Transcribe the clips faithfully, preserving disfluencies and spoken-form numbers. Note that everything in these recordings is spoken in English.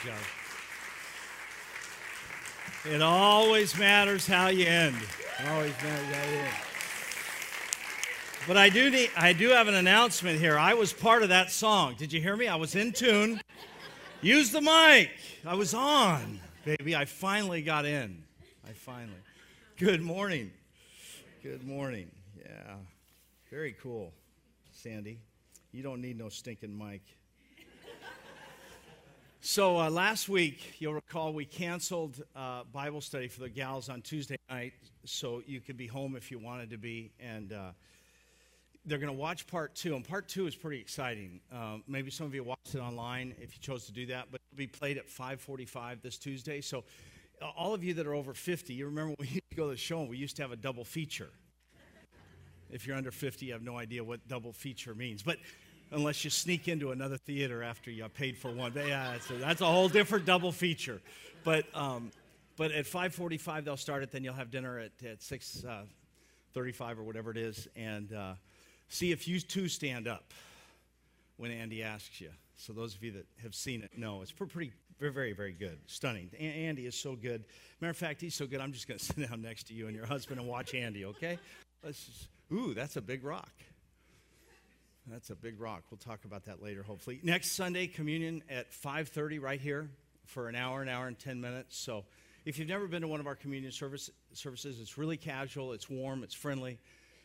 job. It always matters how you end. It always matters how you end. But I do need, I do have an announcement here. I was part of that song. Did you hear me? I was in tune. Use the mic. I was on, baby. I finally got in. I finally. Good morning. Good morning. Yeah. Very cool, Sandy. You don't need no stinking mic. So uh, last week, you'll recall, we canceled uh, Bible study for the gals on Tuesday night so you could be home if you wanted to be. And uh, they're going to watch part two. And part two is pretty exciting. Um, maybe some of you watched it online if you chose to do that. But it'll be played at five forty-five this Tuesday. So uh, all of you that are over fifty, you remember when we used to go to the show and we used to have a double feature. If you're under fifty, you have no idea what double feature means. But unless you sneak into another theater after you paid for one. But yeah, that's a, that's a whole different double feature. But um, but at five forty-five, they'll start it. Then you'll have dinner at, at six thirty-five or whatever it is. And uh, see if you two stand up when Andy asks you. So those of you that have seen it know. It's pretty, very, very, very good. Stunning. A- Andy is so good. Matter of fact, he's so good, I'm just going to sit down next to you and your husband and watch Andy, okay? Let's just, ooh, that's a big rock. That's a big rock. We'll talk about that later, hopefully. Next Sunday, communion at five thirty right here for an hour, an hour and ten minutes. So if you've never been to one of our communion service, services, it's really casual, it's warm, it's friendly.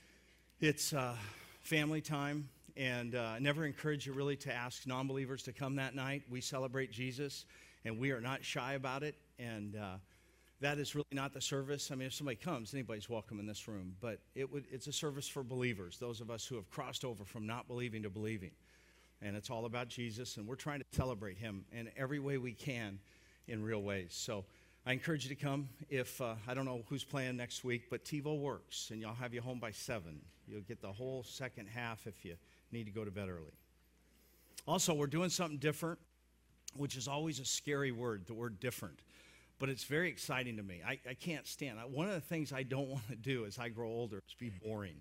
It's uh, family time, and uh, I never encourage you really to ask non-believers to come that night. We celebrate Jesus, and we are not shy about it, and uh, that is really not the service. I mean, if somebody comes, anybody's welcome in this room. But it would, it's a service for believers, those of us who have crossed over from not believing to believing. And it's all about Jesus, and we're trying to celebrate him in every way we can in real ways. So I encourage you to come. If, uh, I don't know who's playing next week, but TiVo works, and y'all have you home by seven. You'll get the whole second half if you need to go to bed early. Also, we're doing something different, which is always a scary word, the word different. But it's very exciting to me. I, I can't stand it. One of the things I don't want to do as I grow older is be boring.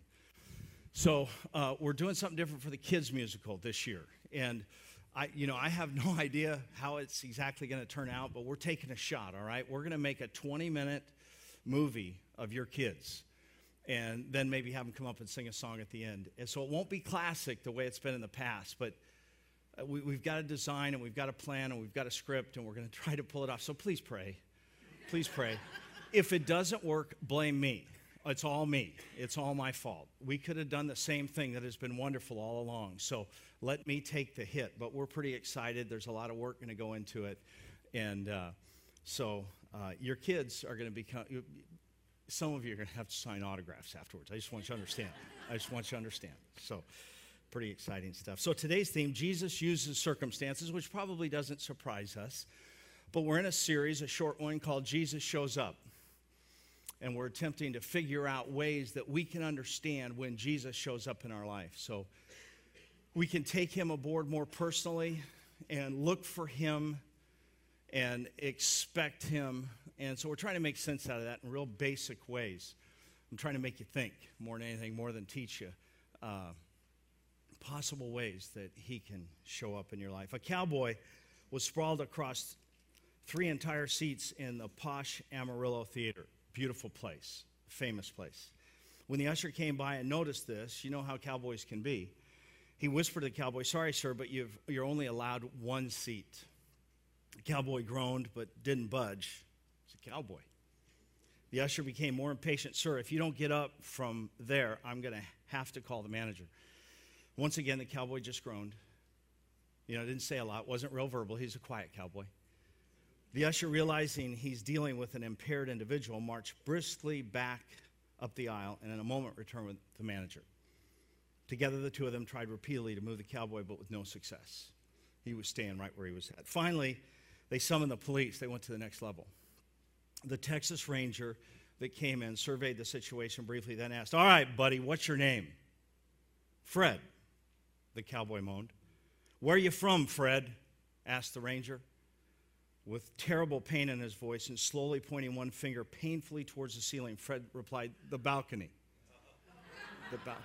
So uh, we're doing something different for the kids musical this year. And, I, you know, I have no idea how it's exactly going to turn out, but we're taking a shot, all right? We're going to make a twenty-minute movie of your kids and then maybe have them come up and sing a song at the end. And so it won't be classic the way it's been in the past, but we, we've got a design and we've got a plan and we've got a script and we're going to try to pull it off. So please pray. Please pray. If it doesn't work, blame me. It's all me. It's all my fault. We could have done the same thing that has been wonderful all along. So let me take the hit. But we're pretty excited. There's a lot of work going to go into it. And uh, so uh, your kids are going to become, some of you are going to have to sign autographs afterwards. I just want you to understand. I just want you to understand. So pretty exciting stuff. So today's theme, Jesus uses circumstances, which probably doesn't surprise us. But we're in a series, a short one, called Jesus Shows Up. And we're attempting to figure out ways that we can understand when Jesus shows up in our life. So we can take him aboard more personally and look for him and expect him. And so we're trying to make sense out of that in real basic ways. I'm trying to make you think more than anything, more than teach you. Uh, possible ways that he can show up in your life. A cowboy was sprawled across three entire seats in the posh Amarillo Theater. Beautiful place, famous place. When the usher came by and noticed this, you know how cowboys can be. He whispered to the cowboy, "Sorry, sir, but you've, you're only allowed one seat." The cowboy groaned but didn't budge. He's a cowboy. The usher became more impatient. "Sir, if you don't get up from there, I'm going to have to call the manager." Once again, the cowboy just groaned. You know, didn't say a lot, wasn't real verbal. He's a quiet cowboy. The usher, realizing he's dealing with an impaired individual, marched briskly back up the aisle and in a moment returned with the manager. Together, the two of them tried repeatedly to move the cowboy, but with no success. He was staying right where he was at. Finally, they summoned the police. They went to the next level. The Texas Ranger that came in surveyed the situation briefly, then asked, "All right, buddy, what's your name?" "Fred," the cowboy moaned. "Where are you from, Fred?" asked the ranger. With terrible pain in his voice and slowly pointing one finger painfully towards the ceiling, Fred replied, "The balcony." The balcony.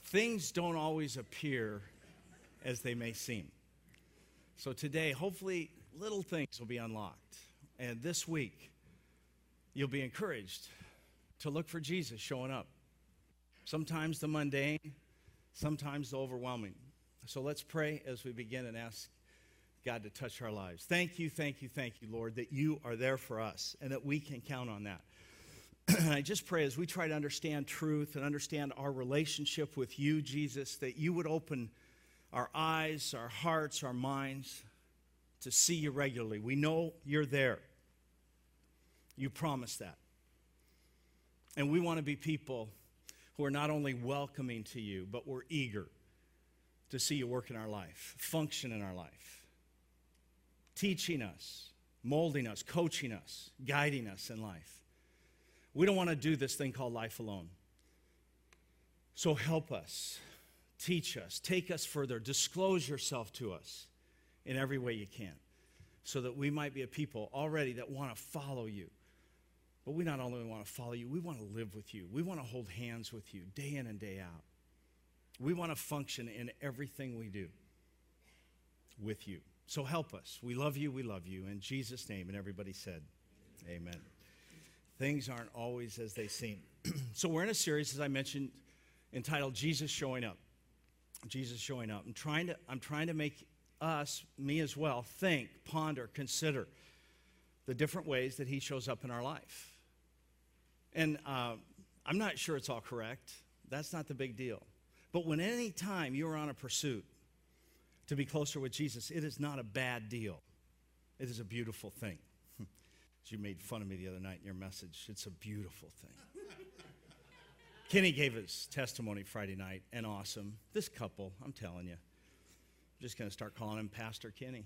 things don't always appear as they may seem. So today, hopefully, little things will be unlocked. And this week, you'll be encouraged to look for Jesus showing up. Sometimes the mundane, sometimes the overwhelming. So let's pray as we begin and ask God to touch our lives. Thank you, thank you, thank you, Lord, that you are there for us and that we can count on that. And I just pray as we try to understand truth and understand our relationship with you, Jesus, that you would open our eyes, our hearts, our minds to see you regularly. We know you're there. You promised that. And we want to be people who are not only welcoming to you, but we're eager to see you work in our life, function in our life, teaching us, molding us, coaching us, guiding us in life. We don't want to do this thing called life alone. So help us, teach us, take us further, disclose yourself to us in every way you can, so that we might be a people already that want to follow you. But we not only want to follow you, we want to live with you. We want to hold hands with you day in and day out. We want to function in everything we do with you. So help us. We love you, we love you. In Jesus' name, and everybody said, amen. Things aren't always as they seem. So we're in a series, as I mentioned, entitled Jesus Showing Up. Jesus Showing Up. I'm trying to, I'm trying to make us, me as well, think, ponder, consider the different ways that he shows up in our life. And uh, I'm not sure it's all correct. That's not the big deal. But when any time you're on a pursuit to be closer with Jesus, it is not a bad deal. It is a beautiful thing. You made fun of me the other night in your message. It's a beautiful thing. Kenny gave his testimony Friday night, and awesome. This couple, I'm telling you, I'm just going to start calling him Pastor Kenny.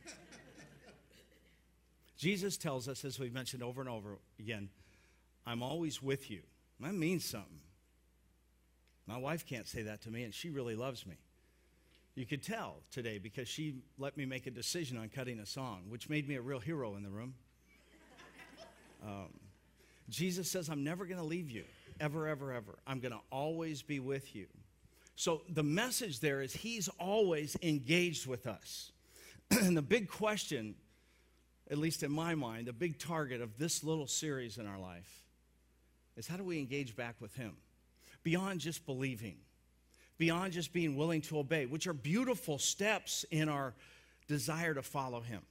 Jesus tells us, as we've mentioned over and over again, I'm always with you. That means something. My wife can't say that to me, and she really loves me. You could tell today because she let me make a decision on cutting a song, which made me a real hero in the room. Um, Jesus says, I'm never going to leave you, ever, ever, ever. I'm going to always be with you. So the message there is he's always engaged with us. And the big question, at least in my mind, the big target of this little series in our life is how do we engage back with him? Beyond just believing, beyond just being willing to obey, which are beautiful steps in our desire to follow him.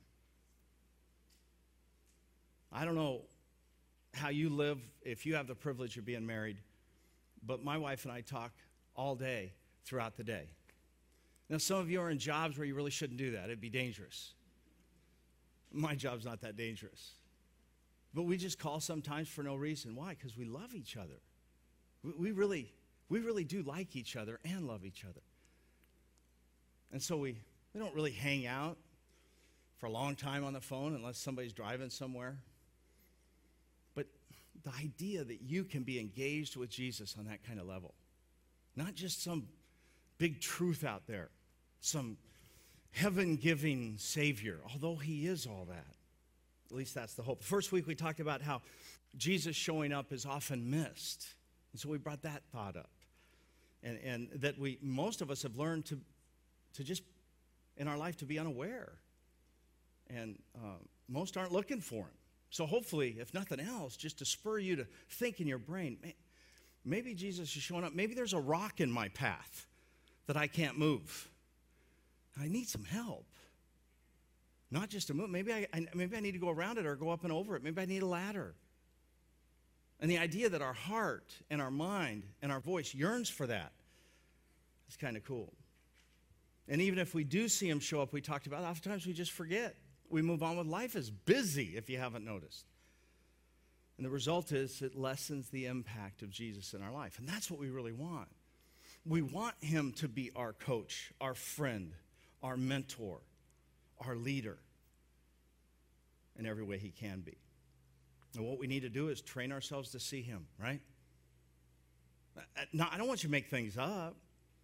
I don't know how you live if you have the privilege of being married, but my wife and I talk all day throughout the day. Now, some of you are in jobs where you really shouldn't do that. It'd be dangerous. My job's not that dangerous. But we just call sometimes for no reason. Why? Because we love each other. We, we really, we really do like each other and love each other. And so we, we don't really hang out for a long time on the phone unless somebody's driving somewhere. But the idea that you can be engaged with Jesus on that kind of level, not just some big truth out there, some heaven-giving Savior, although he is all that. At least that's the hope. The first week we talked about how Jesus showing up is often missed. And so we brought that thought up. And, and that we, most of us have learned to, to just, in our life, to be unaware. And uh, most aren't looking for him. So hopefully, if nothing else, just to spur you to think in your brain, maybe Jesus is showing up. Maybe there's a rock in my path that I can't move. I need some help. Not just to move. Maybe I, I, maybe I need to go around it or go up and over it. Maybe I need a ladder. And the idea that our heart and our mind and our voice yearns for that is kind of cool. And even if we do see him show up, we talked about, oftentimes we just forget. We move on with life is busy, if you haven't noticed. And the result is it lessens the impact of Jesus in our life. And that's what we really want. We want him to be our coach, our friend, our mentor, our leader in every way he can be. And what we need to do is train ourselves to see him, right? Now, I don't want you to make things up,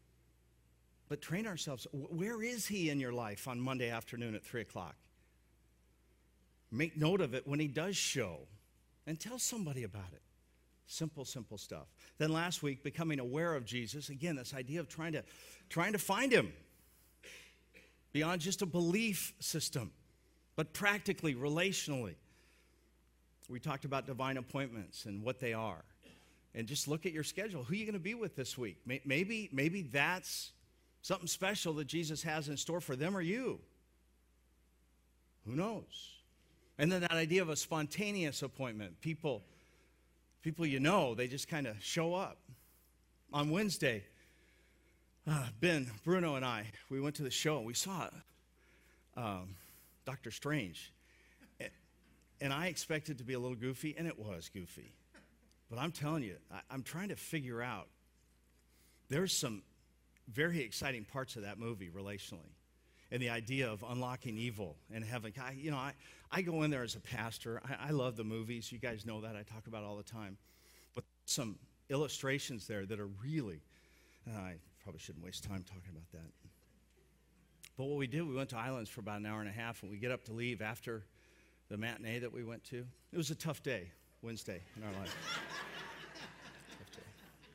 but train ourselves. Where is he in your life on Monday afternoon at three o'clock? Make note of it when he does show and tell somebody about it. Simple, simple stuff. Then last week, becoming aware of Jesus. Again, this idea of trying to, trying to find him beyond just a belief system, but practically, relationally. We talked about divine appointments and what they are. And just look at your schedule. Who are you going to be with this week? Maybe, maybe that's something special that Jesus has in store for them or you. Who knows? And then that idea of a spontaneous appointment. People, people you know, they just kind of show up. On Wednesday, uh, Ben, Bruno, and I, we went to the show. We saw um, Doctor Strange. And I expected it to be a little goofy, and it was goofy. But I'm telling you, I, I'm trying to figure out, there's some very exciting parts of that movie relationally. And the idea of unlocking evil and heaven. I, you know, I, I go in there as a pastor. I, I love the movies. You guys know that. I talk about it all the time. But some illustrations there that are really, uh, I probably shouldn't waste time talking about that. But what we did, we went to Islands for about an hour and a half, and we get up to leave after the matinee that we went to. It was a tough day, Wednesday, in our life. Tough day.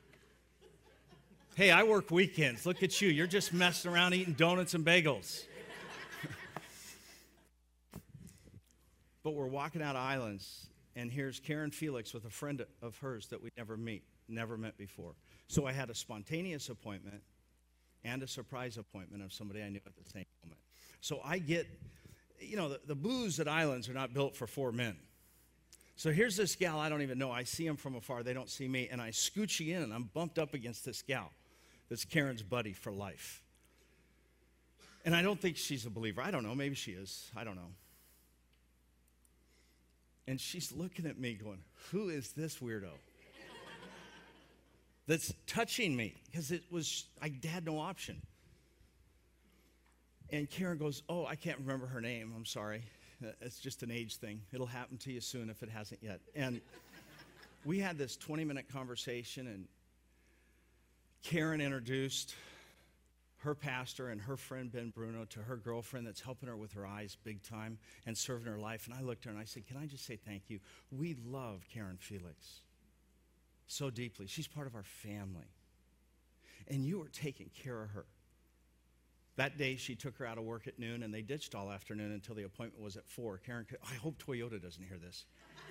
Hey, I work weekends. Look at you. You're just messing around eating donuts and bagels. But we're walking out of Islands, and here's Karen Felix with a friend of hers that we never meet, never met before. So I had a spontaneous appointment and a surprise appointment of somebody I knew at the same moment. So I get, you know, the, the booths at Islands are not built for four men. So here's this gal I don't even know. I see them from afar. They don't see me. And I scooch in, and I'm bumped up against this gal that's Karen's buddy for life. And I don't think she's a believer. I don't know. Maybe she is. I don't know. And she's looking at me going, who is this weirdo that's touching me? Because it was, I had no option. And Karen goes, oh, I can't remember her name. I'm sorry. It's just an age thing. It'll happen to you soon if it hasn't yet. And we had this twenty-minute conversation, and Karen introduced her pastor and her friend Ben Bruno to her girlfriend that's helping her with her eyes big time and serving her life. And I looked at her and I said, can I just say thank you? We love Karen Felix so deeply. She's part of our family. And you are taking care of her. That day, she took her out of work at noon, and they ditched all afternoon until the appointment was at four. Karen, I hope Toyota doesn't hear this.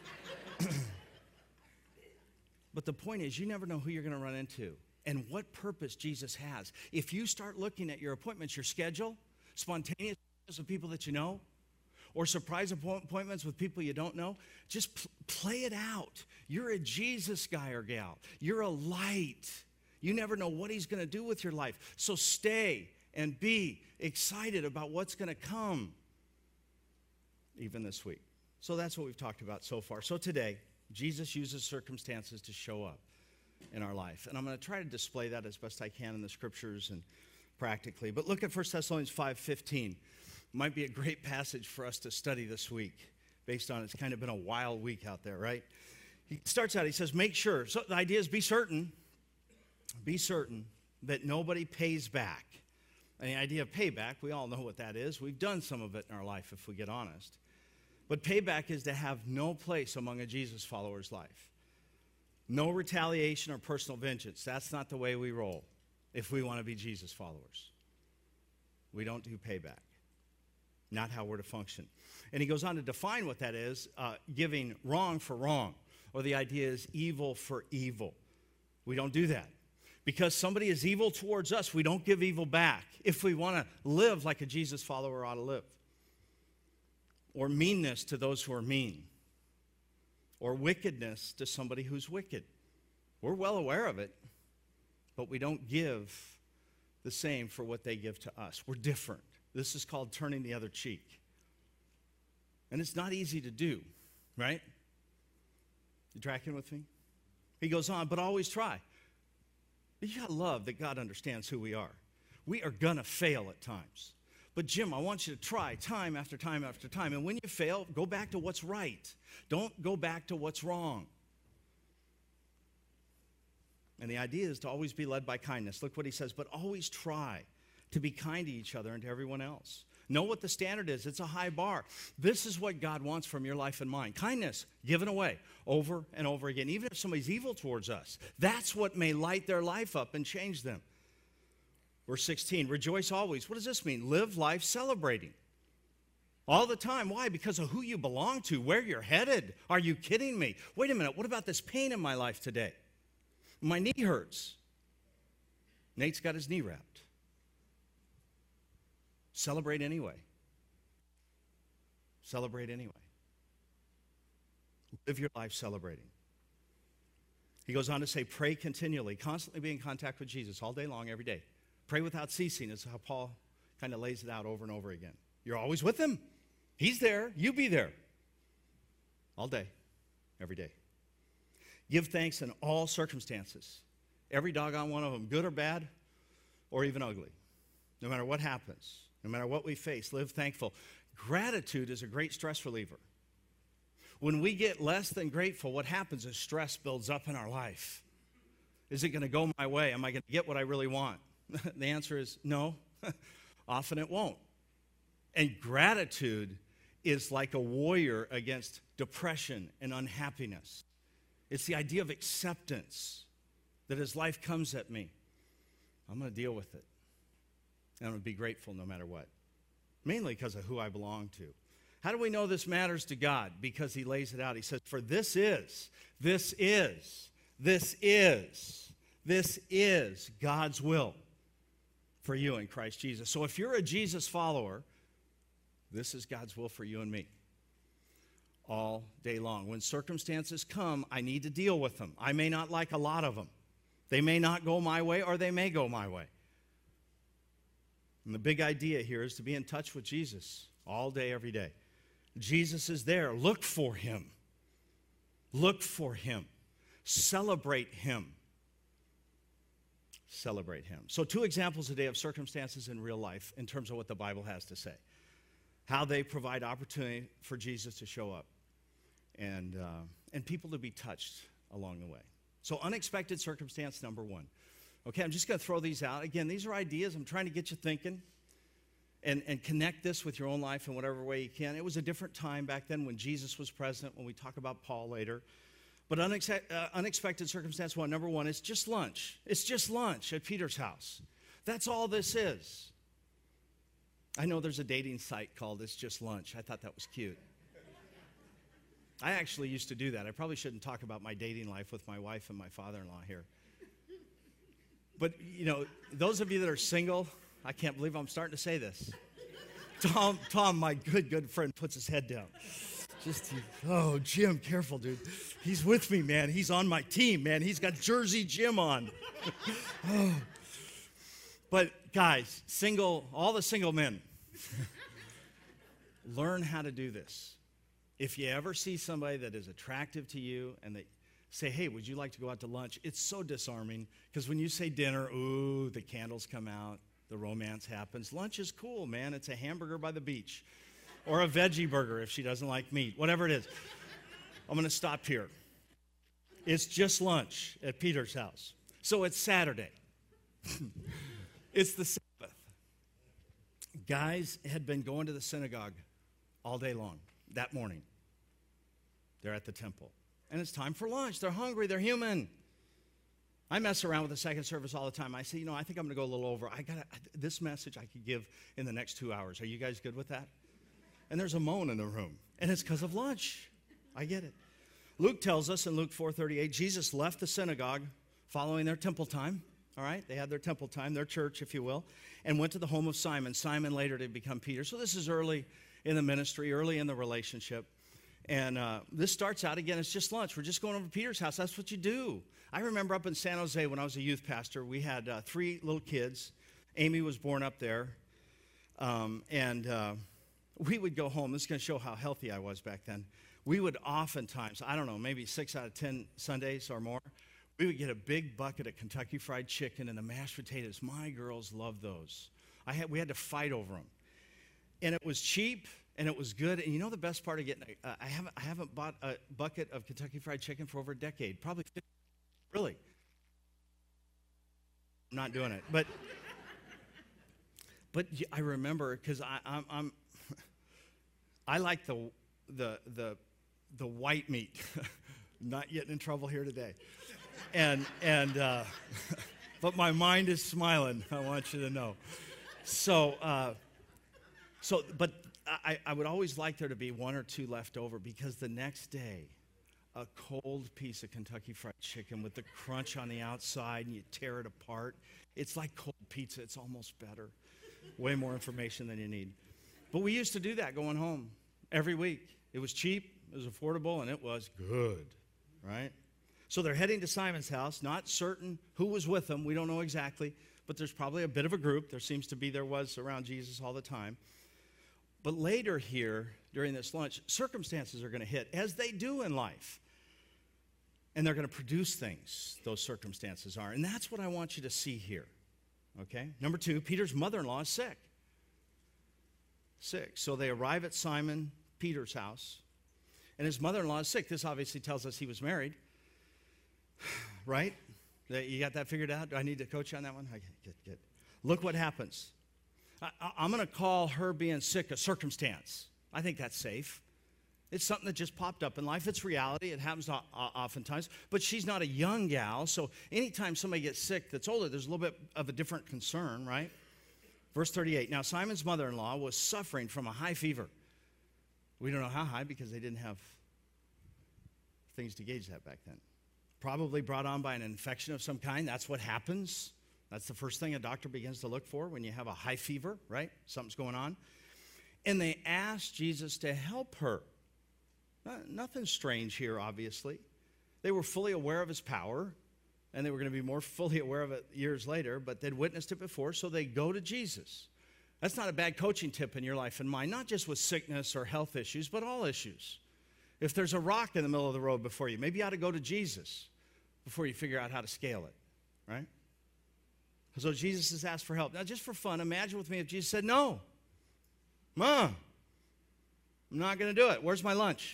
But the point is, you never know who you're going to run into and what purpose Jesus has. If you start looking at your appointments, your schedule, spontaneous with people that you know, or surprise appointments with people you don't know, just pl- play it out. You're a Jesus guy or gal. You're a light. You never know what he's going to do with your life. So stay and be excited about what's going to come even this week. So that's what we've talked about so far. So today, Jesus uses circumstances to show up in our life. And I'm going to try to display that as best I can in the scriptures and practically. But look at First Thessalonians five fifteen. Might be a great passage for us to study this week based on it's kind of been a wild week out there, right? He starts out, he says, make sure. So the idea is be certain, be certain that nobody pays back. And the idea of payback, we all know what that is. We've done some of it in our life if we get honest. But payback is to have no place among a Jesus follower's life. No retaliation or personal vengeance. That's not the way we roll if we want to be Jesus followers. We don't do payback. Not how we're to function. And he goes on to define what that is, uh, giving wrong for wrong. Or the idea is evil for evil. We don't do that. Because somebody is evil towards us, we don't give evil back if we want to live like a Jesus follower ought to live. Or meanness to those who are mean. Or wickedness to somebody who's wicked. We're well aware of it, but we don't give the same for what they give to us. We're different. This is called turning the other cheek. And it's not easy to do, right? You tracking with me? He goes on, but always try. You got to love that God understands who we are. We are going to fail at times. But Jim, I want you to try time after time after time. And when you fail, go back to what's right. Don't go back to what's wrong. And the idea is to always be led by kindness. Look what he says, but always try to be kind to each other and to everyone else. Know what the standard is. It's a high bar. This is what God wants from your life and mine. Kindness given away over and over again. Even if somebody's evil towards us, that's what may light their life up and change them. Verse sixteen, rejoice always. What does this mean? Live life celebrating. All the time. Why? Because of who you belong to, where you're headed. Are you kidding me? Wait a minute. What about this pain in my life today? My knee hurts. Nate's got his knee wrapped. Celebrate anyway. Celebrate anyway. Live your life celebrating. He goes on to say, pray continually, constantly be in contact with Jesus all day long, every day. Pray without ceasing is how Paul kind of lays it out over and over again. You're always with him. He's there. You be there. All day, every day. Give thanks in all circumstances. Every doggone one of them, good or bad, or even ugly. No matter what happens, no matter what we face, live thankful. Gratitude is a great stress reliever. When we get less than grateful, what happens is stress builds up in our life. Is it going to go my way? Am I going to get what I really want? The answer is no. Often it won't. And gratitude is like a warrior against depression and unhappiness. It's the idea of acceptance, that as life comes at me, I'm going to deal with it. And I'm going to be grateful no matter what. Mainly because of who I belong to. How do we know this matters to God? Because he lays it out. He says, for this is, this is, this is, this is God's will for you in Christ Jesus. So if you're a Jesus follower, this is God's will for you and me all day long. When circumstances come, I need to deal with them. I may not like a lot of them. They may not go my way, or they may go my way. And the big idea here is to be in touch with Jesus all day, every day. Jesus is there. Look for him. Look for him. Celebrate him. Celebrate him. So two examples today of circumstances in real life in terms of what the Bible has to say. How they provide opportunity for Jesus to show up and, uh, and people to be touched along the way. So unexpected circumstance number one. Okay, I'm just going to throw these out. Again, these are ideas. I'm trying to get you thinking and, and connect this with your own life in whatever way you can. It was a different time back then when Jesus was present, when we talk about Paul later. But unex- uh, unexpected circumstance one, number one, it's just lunch. It's just lunch at Peter's house. That's all this is. I know there's a dating site called It's Just Lunch. I thought that was cute. I actually used to do that. I probably shouldn't talk about my dating life with my wife and my father-in-law here. But, you know, those of you that are single, I can't believe I'm starting to say this. Tom, Tom, my good, good friend, puts his head down. Just, oh, Jim, careful, dude. He's with me, man. He's on my team, man. He's got Jersey Jim on. Oh. But, guys, single, all the single men, learn how to do this. If you ever see somebody that is attractive to you and they say, hey, would you like to go out to lunch? It's so disarming because when you say dinner, ooh, the candles come out, the romance happens. Lunch is cool, man. It's a hamburger by the beach or a veggie burger if she doesn't like meat, whatever it is. I'm going to stop here. It's just lunch at Peter's house. So it's Saturday. It's the Sabbath. Guys had been going to the synagogue all day long that morning. They're at the temple. And it's time for lunch. They're hungry. They're human. I mess around with the second service all the time. I say, you know, I think I'm going to go a little over. I got this message I could give in the next two hours. Are you guys good with that? And there's a moan in the room. And it's because of lunch. I get it. Luke tells us in Luke four thirty-eight, Jesus left the synagogue following their temple time. All right? They had their temple time, their church, if you will, and went to the home of Simon. Simon later to become Peter. So this is early in the ministry, early in the relationship. And uh, this starts out, again, it's just lunch. We're just going over to Peter's house. That's what you do. I remember up in San Jose when I was a youth pastor, we had uh, three little kids. Amy was born up there. Um, and uh, we would go home. This is going to show how healthy I was back then. We would oftentimes, I don't know, maybe six out of ten Sundays or more, we would get a big bucket of Kentucky Fried Chicken and the mashed potatoes. My girls loved those. I had, we had to fight over them. And it was cheap. And it was good. And you know the best part of getting, uh, I haven't I haven't bought a bucket of Kentucky Fried Chicken for over a decade. Probably fifty, really. I'm not doing it. But But I remember, because I'm, I'm I like the the the the white meat. Not getting in trouble here today. And and uh, but my mind is smiling. I want you to know. So uh, so but I, I would always like there to be one or two left over, because the next day, a cold piece of Kentucky Fried Chicken with the crunch on the outside, and you tear it apart. It's like cold pizza. It's almost better. Way more information than you need. But we used to do that going home every week. It was cheap, it was affordable, and it was good, right? So they're heading to Simon's house, not certain who was with them. We don't know exactly, but there's probably a bit of a group. There seems to be, there was around Jesus all the time. But later here, during this lunch, circumstances are going to hit, as they do in life. And they're going to produce things, those circumstances are. And that's what I want you to see here. Okay? Number two, Peter's mother-in-law is sick. Sick. So they arrive at Simon Peter's house, and his mother-in-law is sick. This obviously tells us he was married. Right? You got that figured out? Do I need to coach you on that one? Okay, good, good. Look what happens. I, I'm going to call her being sick a circumstance. I think that's safe. It's something that just popped up in life. It's reality. It happens oftentimes. But she's not a young gal, so anytime somebody gets sick that's older, there's a little bit of a different concern, right? Verse thirty-eight, now Simon's mother-in-law was suffering from a high fever. We don't know how high, because they didn't have things to gauge that back then. Probably brought on by an infection of some kind. That's what happens. That's the first thing a doctor begins to look for when you have a high fever, right? Something's going on. And they asked Jesus to help her. Nothing strange here, obviously. They were fully aware of his power, and they were going to be more fully aware of it years later, but they'd witnessed it before, so they go to Jesus. That's not a bad coaching tip in your life and mine, not just with sickness or health issues, but all issues. If there's a rock in the middle of the road before you, maybe you ought to go to Jesus before you figure out how to scale it, right? So Jesus has asked for help. Now, just for fun, imagine with me if Jesus said, no, Mom, I'm not going to do it. Where's my lunch?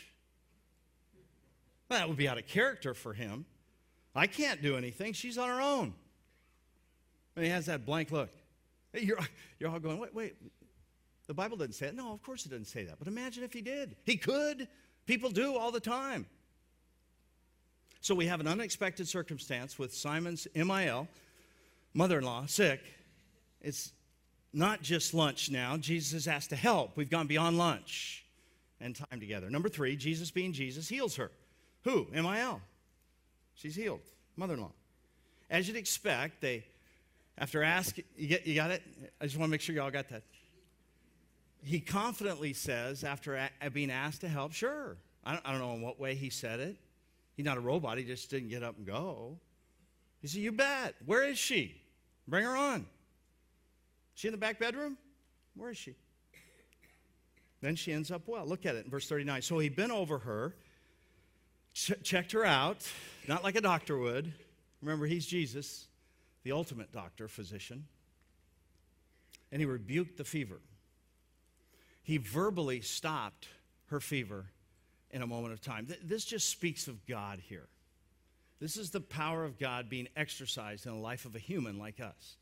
Well, that would be out of character for him. I can't do anything. She's on her own. And he has that blank look. You're, you're all going, wait, wait. The Bible doesn't say it. No, of course it doesn't say that. But imagine if he did. He could. People do all the time. So we have an unexpected circumstance with Simon's M I L, mother-in-law, sick. It's not just lunch now. Jesus is asked to help. We've gone beyond lunch and time together. Number three, Jesus being Jesus heals her. Who? M I L. She's healed. Mother-in-law. As you'd expect, they, after ask, you, get, you got it? I just want to make sure you all got that. He confidently says, after a, being asked to help, sure. I don't, I don't know in what way he said it. He's not a robot. He just didn't get up and go. He said, you bet. Where is she? Bring her on. Is she in the back bedroom? Where is she? Then she ends up well. Look at it in verse thirty-nine. So he bent over her, ch- checked her out, not like a doctor would. Remember, he's Jesus, the ultimate doctor, physician. And he rebuked the fever. He verbally stopped her fever in a moment of time. Th- this just speaks of God here. This is the power of God being exercised in the life of a human like us.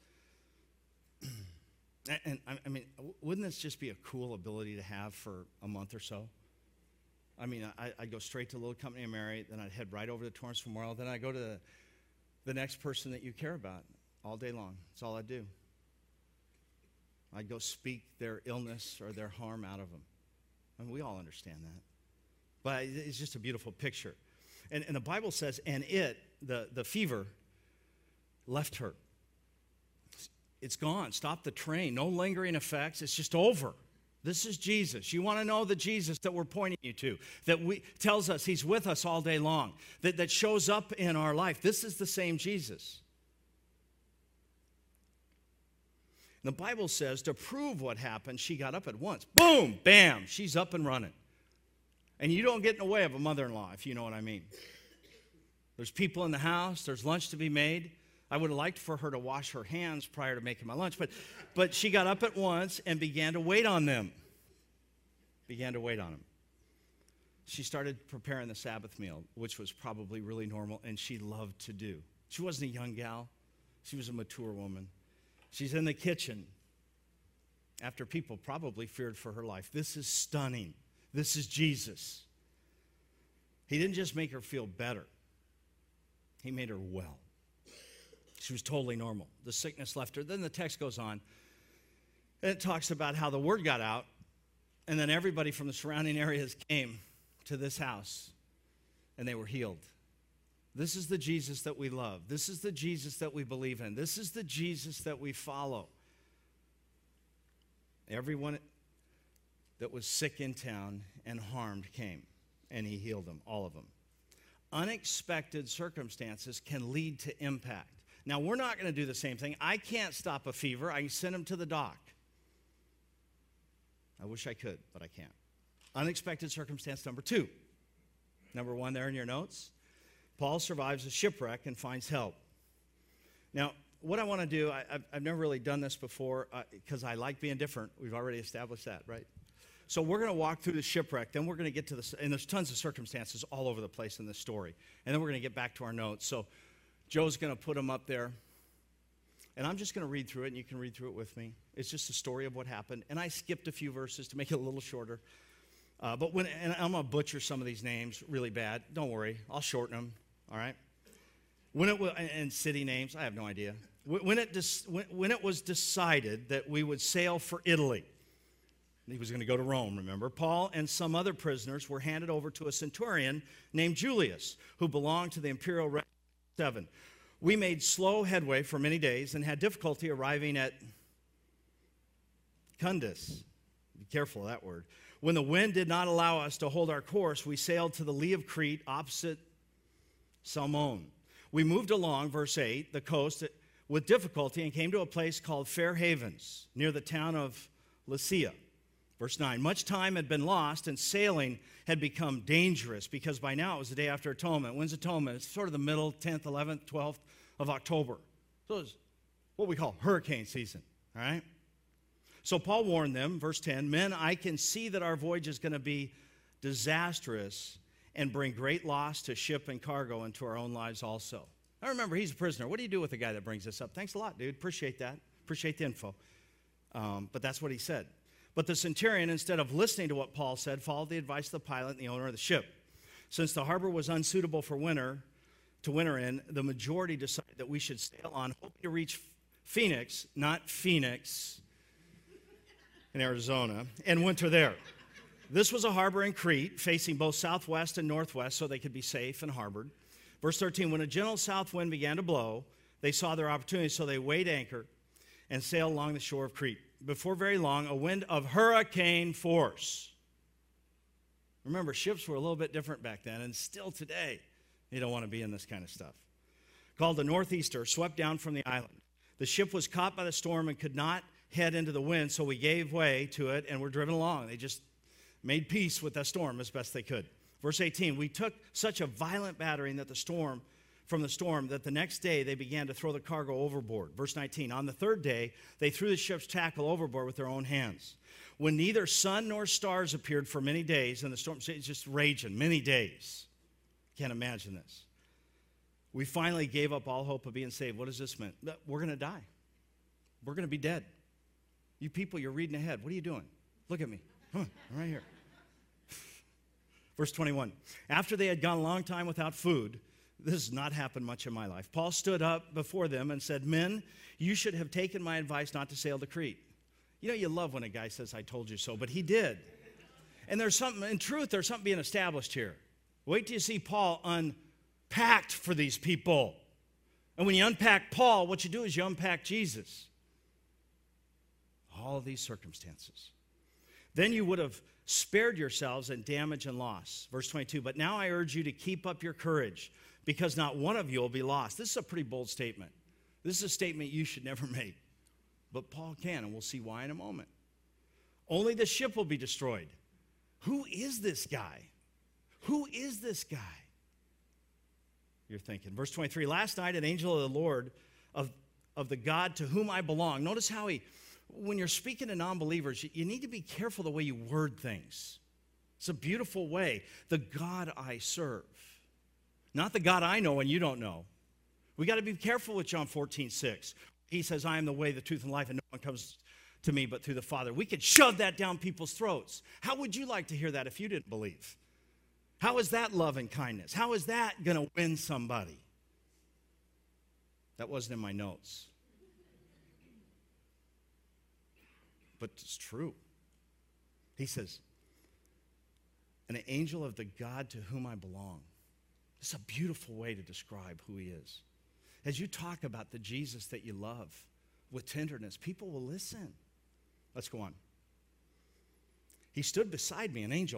And, and I mean, wouldn't this just be a cool ability to have for a month or so? I mean, I, I'd go straight to the little company I married, then I'd head right over to Torrance Memorial, then I'd go to the, the next person that you care about all day long. That's all I'd do. I'd go speak their illness or their harm out of them. And we all understand that. But it's just a beautiful picture. And, and the Bible says, and it, the, the fever, left her. It's gone. Stop the train. No lingering effects. It's just over. This is Jesus. You want to know the Jesus that we're pointing you to, that we tells us he's with us all day long, that, that shows up in our life. This is the same Jesus. The Bible says to prove what happened, she got up at once. Boom, bam, she's up and running. And you don't get in the way of a mother-in-law, if you know what I mean. There's people in the house. There's lunch to be made. I would have liked for her to wash her hands prior to making my lunch, but, but she got up at once and began to wait on them. Began to wait on them. She started preparing the Sabbath meal, which was probably really normal, and she loved to do. She wasn't a young gal. She was a mature woman. She's in the kitchen. after people probably feared for her life. This is stunning. This is Jesus. He didn't just make her feel better. He made her well. She was totally normal. The sickness left her. Then the text goes on, and it talks about how the word got out, and then everybody from the surrounding areas came to this house, and they were healed. This is the Jesus that we love. This is the Jesus that we believe in. This is the Jesus that we follow. Everyone that was sick in town and harmed came, and he healed them, all of them. Unexpected circumstances can lead to impact. Now, we're not going to do the same thing. I can't stop a fever. I can send him to the doc. I wish I could, but I can't. Unexpected circumstance number two. Number one there in your notes. Paul survives a shipwreck and finds help. Now, what I want to do, I, I've, I've never really done this before because uh, I like being different. We've already established that, right? So we're going to walk through the shipwreck. Then we're going to get to the, and there's tons of circumstances all over the place in this story. And then we're going to get back to our notes. So Joe's going to put them up there. And I'm just going to read through it, and you can read through it with me. It's just a story of what happened. And I skipped a few verses to make it a little shorter. Uh, but when, and I'm going to butcher some of these names really bad. Don't worry. I'll shorten them, all right? When it was, and city names, I have no idea. When it, when it was decided that we would sail for Italy, he was going to go to Rome, remember? Paul and some other prisoners were handed over to a centurion named Julius, who belonged to the imperial regiment seven. We made slow headway for many days and had difficulty arriving at Cundus. Be careful of that word. When the wind did not allow us to hold our course, we sailed to the lee of Crete opposite Salmone. We moved along, verse eight, the coast with difficulty and came to a place called Fair Havens, near the town of Lasea. Verse nine, much time had been lost and sailing had become dangerous because by now it was the day after Atonement. When's Atonement? It's sort of the middle, tenth, eleventh, twelfth of October. So it's what we call hurricane season, all right? So Paul warned them, verse ten, men, I can see that our voyage is going to be disastrous and bring great loss to ship and cargo and to our own lives also. Now remember, he's a prisoner. What do you do with a guy that brings this up? Thanks a lot, dude. Appreciate that. Appreciate the info. Um, but that's what he said. But the centurion, instead of listening to what Paul said, followed the advice of the pilot and the owner of the ship. Since the harbor was unsuitable for winter, to winter in, the majority decided that we should sail on, hoping to reach Phoenix, not Phoenix, in Arizona, and winter there. This was a harbor in Crete, facing both southwest and northwest, so they could be safe and harbored. Verse thirteen, when a gentle south wind began to blow, they saw their opportunity, so they weighed anchor and sailed along the shore of Crete. Before very long, a wind of hurricane force. Remember, ships were a little bit different back then, and still today, you don't want to be in this kind of stuff. Called the Northeaster, swept down from the island. The ship was caught by the storm and could not head into the wind, so we gave way to it and were driven along. They just made peace with that storm as best they could. Verse eighteen, we took such a violent battering that the storm from the storm that the next day they began to throw the cargo overboard. Verse nineteen, on the third day, they threw the ship's tackle overboard with their own hands. When neither sun nor stars appeared for many days, and the storm was just raging, many days. Can't imagine this. We finally gave up all hope of being saved. What does this mean? We're going to die. We're going to be dead. You people, you're reading ahead. What are you doing? Look at me. Huh, I'm right here. Verse twenty-one, after they had gone a long time without food, this has not happened much in my life, Paul stood up before them and said, men, you should have taken my advice not to sail to Crete. You know, you love when a guy says, I told you so, but he did. And there's something, in truth, there's something being established here. Wait till you see Paul unpacked for these people. And when you unpack Paul, what you do is you unpack Jesus. All of these circumstances. Then you would have spared yourselves in damage and loss. Verse twenty-two, but now I urge you to keep up your courage, because not one of you will be lost. This is a pretty bold statement. This is a statement you should never make. But Paul can, and we'll see why in a moment. Only the ship will be destroyed. Who is this guy? Who is this guy? You're thinking. Verse twenty-three, last night an angel of the Lord, of, of the God to whom I belong. Notice how he, when you're speaking to non-believers, you, you need to be careful the way you word things. It's a beautiful way. The God I serve. Not the God I know and you don't know. We got to be careful with John fourteen six. He says, I am the way, the truth, and life, and no one comes to me but through the Father. We could shove that down people's throats. How would you like to hear that if you didn't believe? How is that love and kindness? How is that going to win somebody? That wasn't in my notes. But it's true. He says, an angel of the God to whom I belong. It's a beautiful way to describe who he is. As you talk about the Jesus that you love with tenderness, people will listen. Let's go on. He stood beside me, an angel,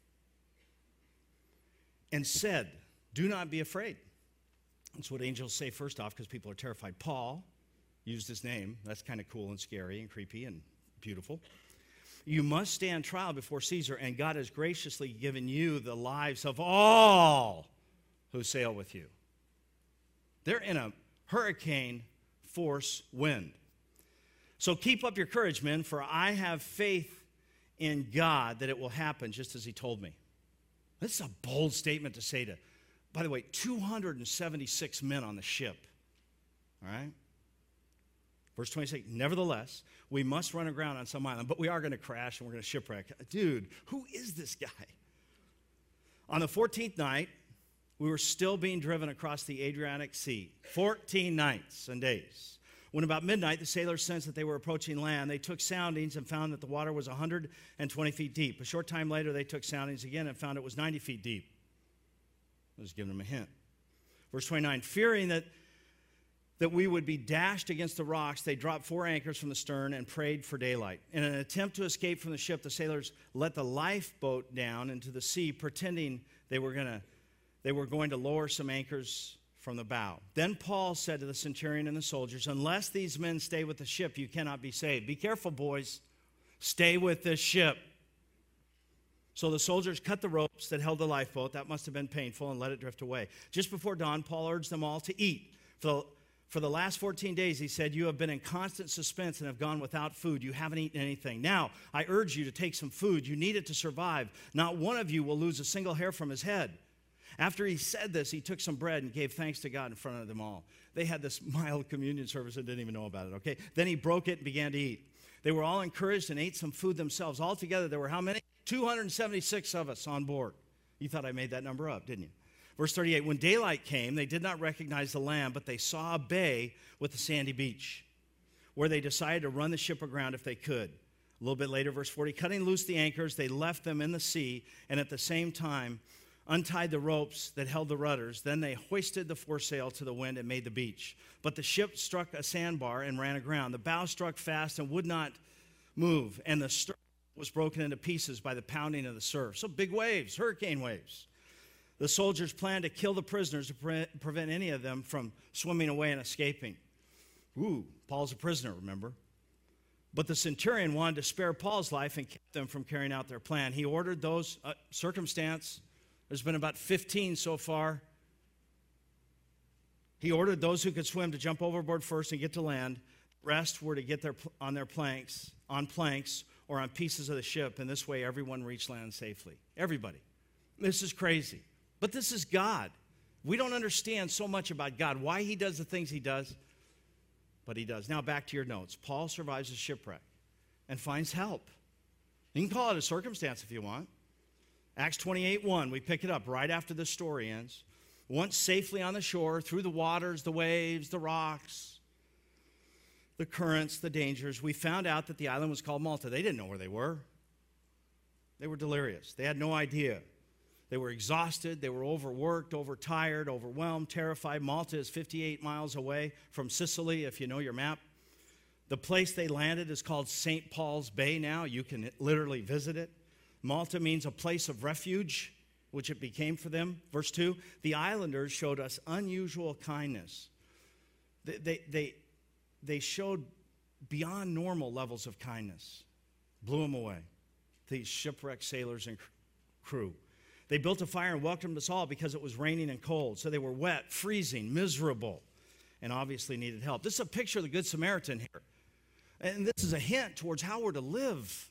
and said, do not be afraid. That's what angels say first off, because people are terrified. Paul used his name. That's kind of cool and scary and creepy and beautiful. You must stand trial before Caesar, and God has graciously given you the lives of all who sail with you. They're in a hurricane force wind. So keep up your courage, men, for I have faith in God that it will happen just as he told me. This is a bold statement to say to, by the way, two hundred seventy-six men on the ship. All right? Verse twenty-six, nevertheless, we must run aground on some island, but we are going to crash and we're going to shipwreck. Dude, who is this guy? On the fourteenth night, we were still being driven across the Adriatic Sea. fourteen nights and days. When about midnight, the sailors sensed that they were approaching land. They took soundings and found that the water was one hundred twenty feet deep. A short time later, they took soundings again and found it was ninety feet deep. I was giving them a hint. Verse twenty-nine, fearing that, that we would be dashed against the rocks, they dropped four anchors from the stern and prayed for daylight. In an attempt to escape from the ship, the sailors let the lifeboat down into the sea, pretending they were gonna, they were going to lower some anchors from the bow. Then Paul said to the centurion and the soldiers, unless these men stay with the ship, you cannot be saved. Be careful, boys. Stay with this ship. So the soldiers cut the ropes that held the lifeboat. That must have been painful, and let it drift away. Just before dawn, Paul urged them all to eat. For the, for the last fourteen days, he said, you have been in constant suspense and have gone without food. You haven't eaten anything. Now, I urge you to take some food. You need it to survive. Not one of you will lose a single hair from his head. After he said this, he took some bread and gave thanks to God in front of them all. They had this mild communion service and didn't even know about it, okay? Then he broke it and began to eat. They were all encouraged and ate some food themselves. Altogether, there were how many? two hundred seventy-six of us on board. You thought I made that number up, didn't you? Verse thirty-eight, when daylight came, they did not recognize the land, but they saw a bay with a sandy beach, where they decided to run the ship aground if they could. A little bit later, verse forty, cutting loose the anchors, they left them in the sea, and at the same time untied the ropes that held the rudders. Then they hoisted the foresail to the wind and made the beach. But the ship struck a sandbar and ran aground. The bow struck fast and would not move, and the stern was broken into pieces by the pounding of the surf. So big waves, hurricane waves. The soldiers planned to kill the prisoners to pre- prevent any of them from swimming away and escaping. Ooh, Paul's a prisoner, remember? But the centurion wanted to spare Paul's life and kept them from carrying out their plan. He ordered those, uh, circumstance, there's been about fifteen so far. He ordered those who could swim to jump overboard first and get to land. The rest were to get their, on their planks, on planks, or on pieces of the ship. And this way, everyone reached land safely. Everybody. This is crazy. But this is God. We don't understand so much about God, why he does the things he does, but he does. Now, back to your notes. Paul survives a shipwreck and finds help. You can call it a circumstance if you want. Acts twenty-eight one, we pick it up right after this story ends. Once safely on the shore, through the waters, the waves, the rocks, the currents, the dangers, we found out that the island was called Malta. They didn't know where they were. They were delirious. They had no idea. They were exhausted. They were overworked, overtired, overwhelmed, terrified. Malta is fifty-eight miles away from Sicily, if you know your map. The place they landed is called Saint Paul's Bay now. You can literally visit it. Malta means a place of refuge, which it became for them. Verse two, the islanders showed us unusual kindness. They, they, they, they showed beyond normal levels of kindness. Blew them away, these shipwrecked sailors and crew. They built a fire and welcomed us all because it was raining and cold. So they were wet, freezing, miserable, and obviously needed help. This is a picture of the Good Samaritan here. And this is a hint towards how we're to live.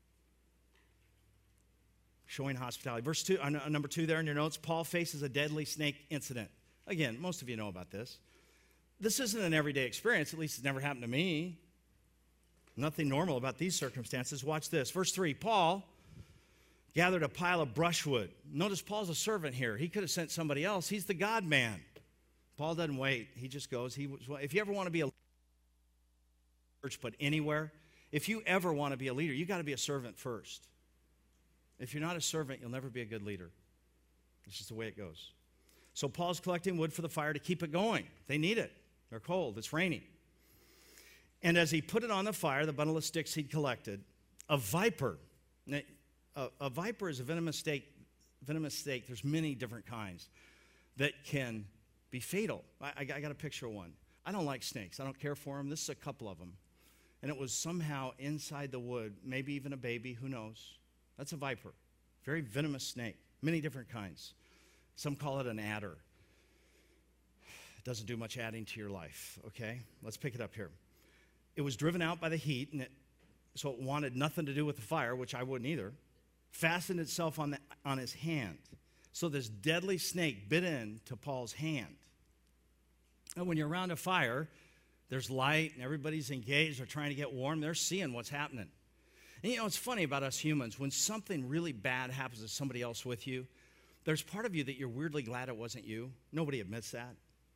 Showing hospitality. Verse two, uh, number two there in your notes, Paul faces a deadly snake incident. Again, most of you know about this. This isn't an everyday experience. At least it's never happened to me. Nothing normal about these circumstances. Watch this. Verse three, Paul gathered a pile of brushwood. Notice Paul's a servant here. He could have sent somebody else. He's the God man. Paul doesn't wait. He just goes. He was, if you ever want to be a church, but anywhere, if you ever want to be a leader, you got to be a servant first. If you're not a servant, you'll never be a good leader. It's just the way it goes. So Paul's collecting wood for the fire to keep it going. They need it. They're cold. It's raining. And as he put it on the fire, the bundle of sticks he'd collected, a viper. A, a viper is a venomous snake. Venomous snake. There's many different kinds that can be fatal. I, I got a picture of one. I don't like snakes. I don't care for them. This is a couple of them. And it was somehow inside the wood, maybe even a baby, who knows. That's a viper. Very venomous snake. Many different kinds. Some call it an adder. It doesn't do much adding to your life, okay? Let's pick it up here. It was driven out by the heat, and it, so it wanted nothing to do with the fire, which I wouldn't either. Fastened itself on, the, on his hand. So this deadly snake bit into Paul's hand. And when you're around a fire, there's light, and everybody's engaged. They're trying to get warm. They're seeing what's happening. And you know, it's funny about us humans. When something really bad happens to somebody else with you, there's part of you that you're weirdly glad it wasn't you. Nobody admits that.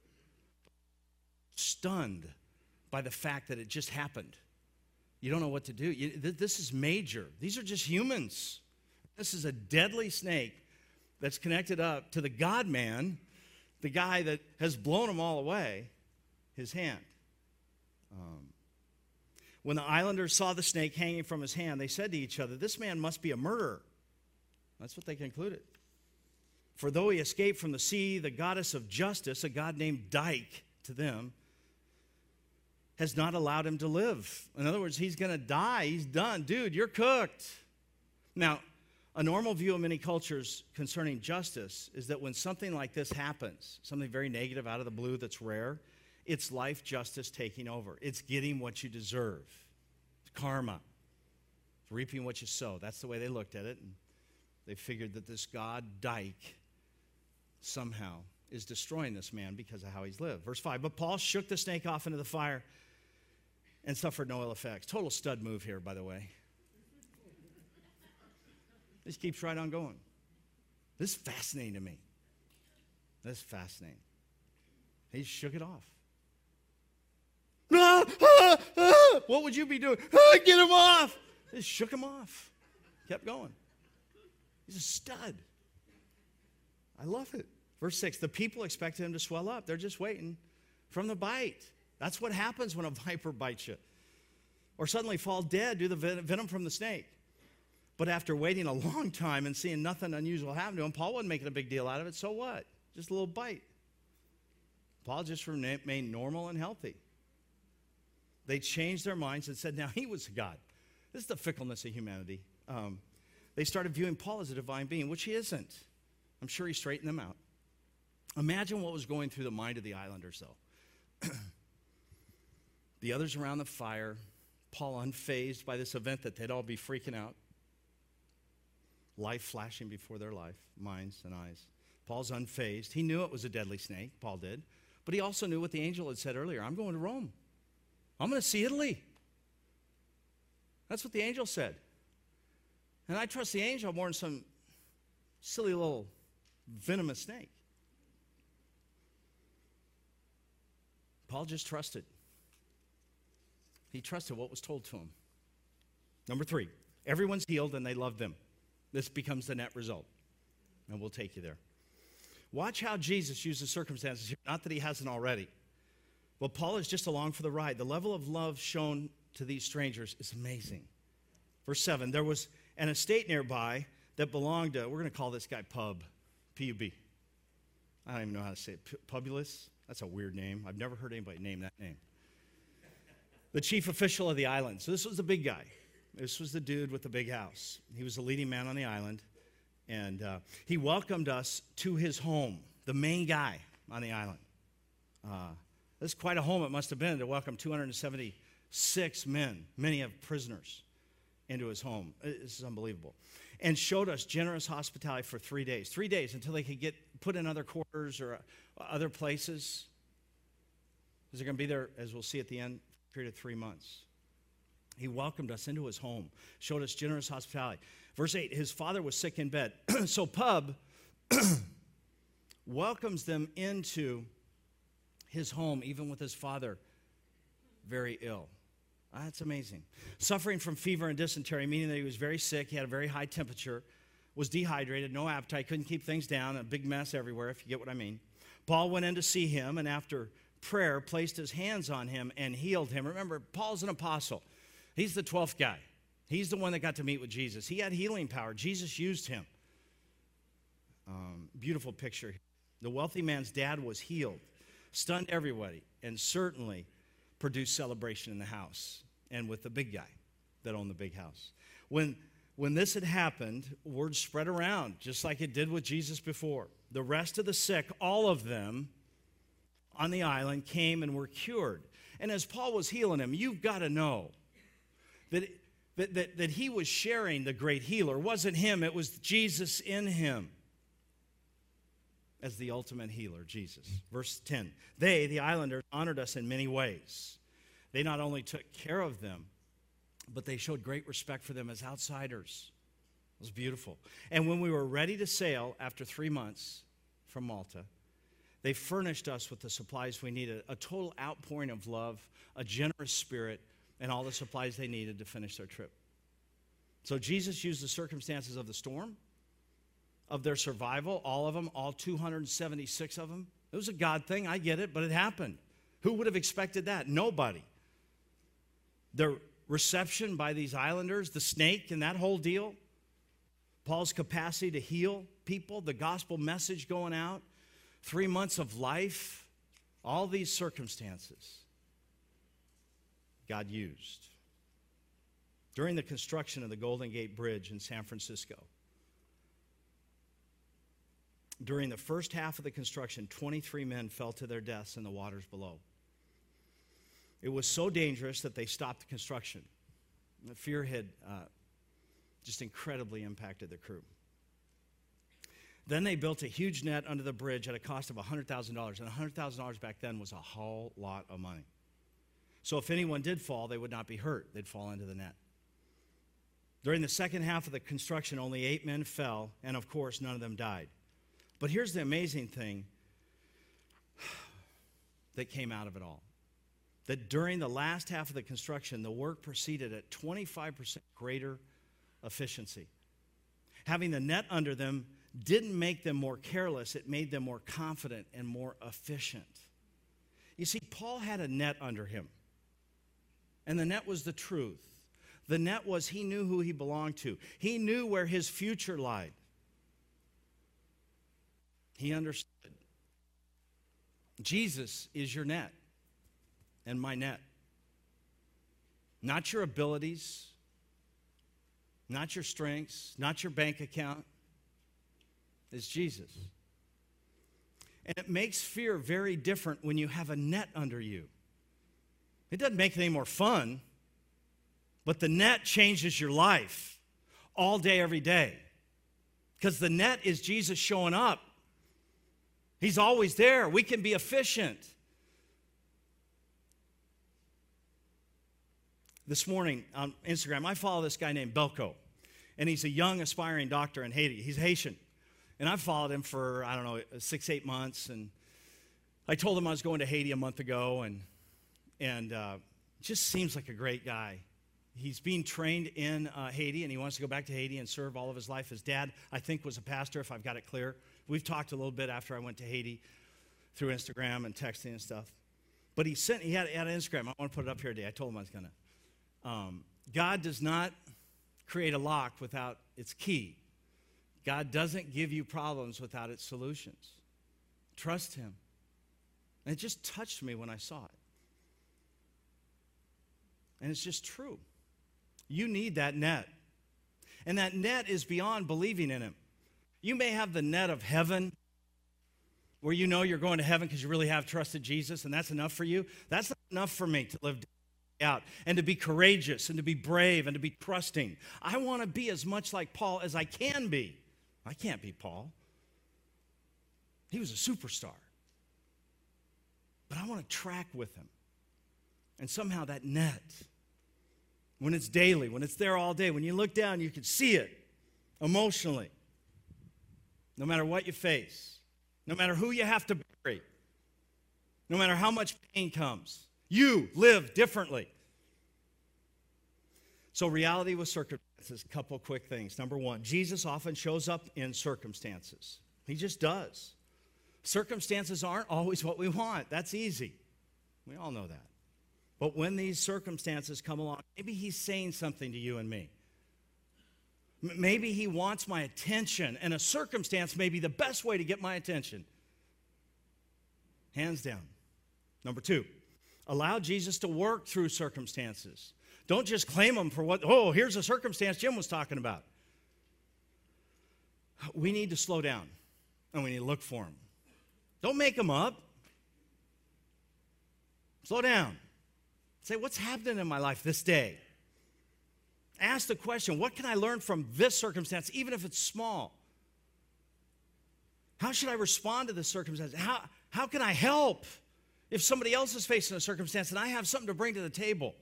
Stunned by the fact that it just happened. You don't know what to do. You, th- this is major. These are just humans. This is a deadly snake that's connected up to the God-man, the guy that has blown them all away, his hand. Um, when the islanders saw the snake hanging from his hand, they said to each other, "This man must be a murderer." That's what they concluded. For though he escaped from the sea, the goddess of justice, a god named Dyke to them, has not allowed him to live. In other words, he's going to die. He's done. Dude, you're cooked. Now, a normal view of many cultures concerning justice is that when something like this happens, something very negative out of the blue that's rare, it's life justice taking over. It's getting what you deserve. It's karma. It's reaping what you sow. That's the way they looked at it. And they figured that this god, Dyke, somehow is destroying this man because of how he's lived. Verse five, but Paul shook the snake off into the fire and suffered no ill effects. Total stud move here, by the way. This keeps right on going. This is fascinating to me. This is fascinating. He shook it off. Ah, ah, ah. What would you be doing? Ah, get him off. Just shook him off. Kept going. He's a stud. I love it. Verse six, the people expected him to swell up. They're just waiting from the bite. That's what happens when a viper bites you. Or suddenly fall dead due to the venom from the snake. But after waiting a long time and seeing nothing unusual happen to him, Paul wasn't making a big deal out of it. So what? Just a little bite. Paul just remained normal and healthy. They changed their minds and said, now he was God. This is the fickleness of humanity. Um, they started viewing Paul as a divine being, which he isn't. I'm sure he straightened them out. Imagine what was going through the mind of the islanders, though. The others around the fire, Paul unfazed by this event that they'd all be freaking out. Life flashing before their life, minds and eyes. Paul's unfazed. He knew it was a deadly snake, Paul did. But he also knew what the angel had said earlier. I'm going to Rome. I'm going to see Italy. That's what the angel said. And I trust the angel more than some silly little venomous snake. Paul just trusted. He trusted what was told to him. Number three, everyone's healed and they love them. This becomes the net result. And we'll take you there. Watch how Jesus uses circumstances here. Not that he hasn't already. Well, Paul is just along for the ride. The level of love shown to these strangers is amazing. Verse seven, there was an estate nearby that belonged to, we're going to call this guy Pub, P U B. I don't even know how to say it. P- Publius? That's a weird name. I've never heard anybody name that name. The chief official of the island. So this was the big guy. This was the dude with the big house. He was the leading man on the island. And uh, he welcomed us to his home, the main guy on the island. Uh, this is quite a home it must have been to welcome two hundred seventy-six men, many of prisoners, into his home. This is unbelievable. And showed us generous hospitality for three days. Three days until they could get put in other quarters or uh, other places. Because they're going to be there, as we'll see at the end, for a period of three months. He welcomed us into his home, showed us generous hospitality. Verse eight, his father was sick in bed. So Pub welcomes them into his home, even with his father very ill. That's amazing. Suffering from fever and dysentery, meaning that he was very sick, he had a very high temperature, was dehydrated, no appetite, couldn't keep things down, a big mess everywhere, if you get what I mean. Paul went in to see him, and after prayer, placed his hands on him and healed him. Remember, Paul's an apostle. He's the twelfth guy. He's the one that got to meet with Jesus. He had healing power. Jesus used him. Um, beautiful picture. The wealthy man's dad was healed, stunned everybody, and certainly produced celebration in the house and with the big guy that owned the big house. When, when this had happened, word spread around, just like it did with Jesus before. The rest of the sick, all of them on the island, came and were cured. And as Paul was healing him, you've got to know that, that, that, that he was sharing the great healer. It wasn't him, it was Jesus in him as the ultimate healer, Jesus. Verse ten, they, the islanders, honored us in many ways. They not only took care of them, but they showed great respect for them as outsiders. It was beautiful. And when we were ready to sail after three months from Malta, they furnished us with the supplies we needed, a total outpouring of love, a generous spirit, and all the supplies they needed to finish their trip. So Jesus used the circumstances of the storm, of their survival, all of them, all two hundred seventy-six of them. It was a God thing, I get it, but it happened. Who would have expected that? Nobody. Their reception by these islanders, the snake and that whole deal, Paul's capacity to heal people, the gospel message going out, three months of life, all these circumstances God used. During the construction of the Golden Gate Bridge in San Francisco, during the first half of the construction, twenty-three men fell to their deaths in the waters below. It was so dangerous that they stopped the construction. The fear had uh, just incredibly impacted the crew. Then they built a huge net under the bridge at a cost of one hundred thousand dollars. And one hundred thousand dollars back then was a whole lot of money. So if anyone did fall, they would not be hurt. They'd fall into the net. During the second half of the construction, only eight men fell, and of course, none of them died. But here's the amazing thing that came out of it all. That during the last half of the construction, the work proceeded at twenty-five percent greater efficiency. Having the net under them didn't make them more careless, it made them more confident and more efficient. You see, Paul had a net under him, and the net was the truth. The net was he knew who he belonged to. He knew where his future lied. He understood. Jesus is your net and my net. Not your abilities, not your strengths, not your bank account. It's Jesus. And it makes fear very different when you have a net under you. It doesn't make it any more fun, but the net changes your life all day, every day. Because the net is Jesus showing up. He's always there. We can be efficient. This morning on Instagram, I follow this guy named Belko, and he's a young aspiring doctor in Haiti. He's Haitian, and I've followed him for, I don't know, six, eight months, and I told him I was going to Haiti a month ago, and, and uh, just seems like a great guy. He's being trained in uh, Haiti, and he wants to go back to Haiti and serve all of his life. His dad, I think, was a pastor, if I've got it clear. We've talked a little bit after I went to Haiti through Instagram and texting and stuff. But he sent, he had, he had an Instagram. I want to put it up here today. I told him I was going to. Um, God does not create a lock without its key. God doesn't give you problems without its solutions. Trust him. And it just touched me when I saw it. And it's just true. You need that net. And that net is beyond believing in him. You may have the net of heaven, where you know you're going to heaven because you really have trusted Jesus, and that's enough for you. That's not enough for me to live out and to be courageous and to be brave and to be trusting. I want to be as much like Paul as I can be. I can't be Paul. He was a superstar. But I want to track with him. And somehow that net when it's daily, when it's there all day, when you look down, you can see it emotionally. No matter what you face, no matter who you have to bury, no matter how much pain comes, you live differently. So reality with circumstances, a couple quick things. Number one, Jesus often shows up in circumstances. He just does. Circumstances aren't always what we want. That's easy. We all know that. But when these circumstances come along, maybe he's saying something to you and me. M- maybe he wants my attention, and a circumstance may be the best way to get my attention. Hands down. Number two, allow Jesus to work through circumstances. Don't just claim them for what, oh, here's a circumstance Jim was talking about. We need to slow down, and we need to look for them. Don't make them up. Slow down. Say, what's happening in my life this day? Ask the question, what can I learn from this circumstance, even if it's small? How should I respond to this circumstance? How, how can I help if somebody else is facing a circumstance and I have something to bring to the table?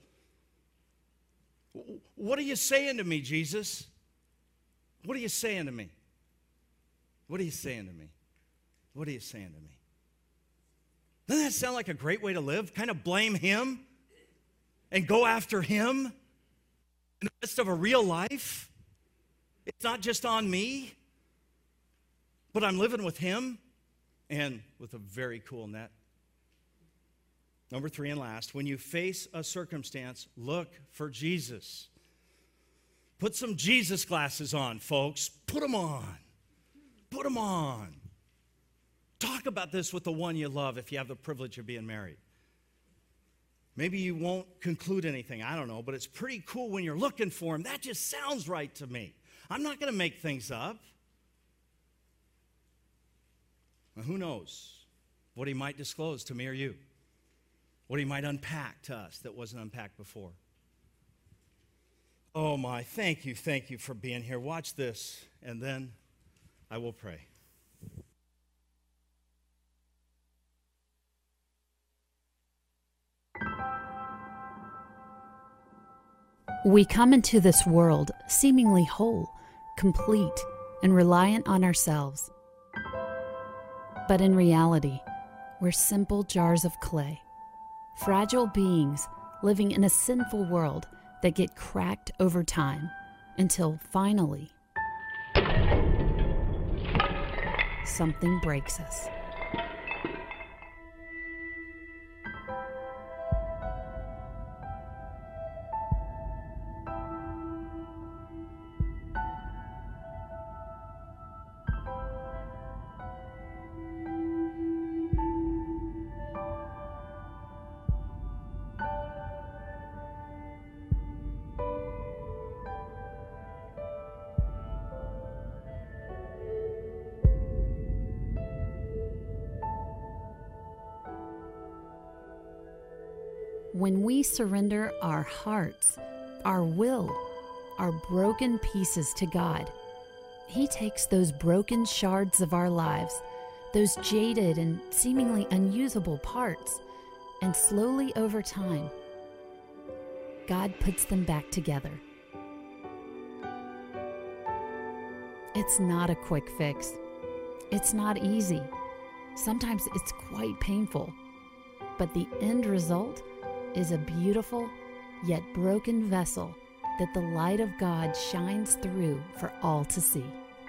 What are you saying to me, Jesus? What are you saying to me? What are you saying to me? What are you saying to me? Doesn't that sound like a great way to live? Kind of blame him and go after him in the midst of a real life. It's not just on me, but I'm living with him and with a very cool net. Number three and last, when you face a circumstance, look for Jesus. Put some Jesus glasses on, folks. Put them on. Put them on. Talk about this with the one you love if you have the privilege of being married. Maybe you won't conclude anything, I don't know, but it's pretty cool when you're looking for him. That just sounds right to me. I'm not going to make things up. Well, who knows what he might disclose to me or you? What he might unpack to us that wasn't unpacked before. Oh my, thank you, thank you for being here. Watch this, and then I will pray. We come into this world seemingly whole, complete, and reliant on ourselves. But in reality, we're simple jars of clay, fragile beings living in a sinful world that get cracked over time until finally something breaks us. When we surrender our hearts, our will, our broken pieces to God, He takes those broken shards of our lives, those jaded and seemingly unusable parts, and slowly over time, God puts them back together. It's not a quick fix. It's not easy. Sometimes it's quite painful. But the end result is a beautiful yet broken vessel that the light of God shines through for all to see.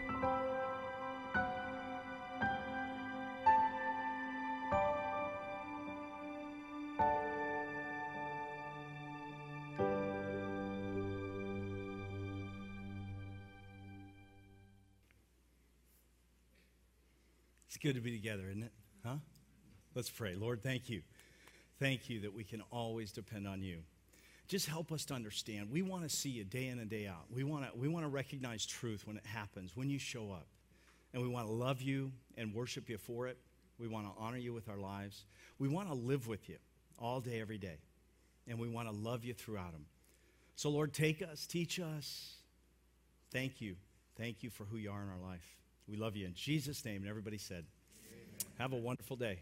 It's good to be together, isn't it? Huh? Let's pray. Lord, thank you. Thank you that we can always depend on you. Just help us to understand. We want to see you day in and day out. We want to we want to recognize truth when it happens, when you show up. And we want to love you and worship you for it. We want to honor you with our lives. We want to live with you all day, every day. And we want to love you throughout them. So, Lord, take us, teach us. Thank you. Thank you for who you are in our life. We love you in Jesus' name. And everybody said, amen. Have a wonderful day.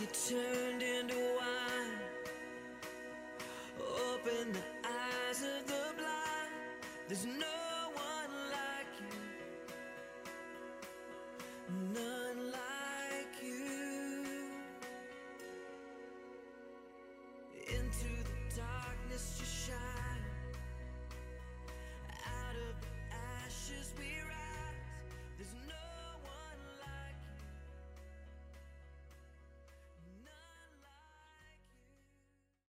return.